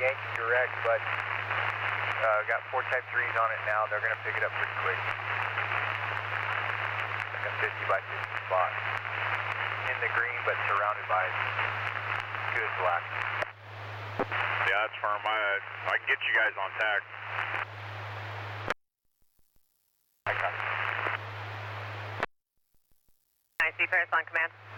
Yankee direct, but got 4 Type 3s on it now. They're going to pick it up pretty quick. Like a 50 by 50 spot. In the green, but surrounded by good black. Yeah, that's firm. I can get you guys on tack. I got it. I see Paris on command.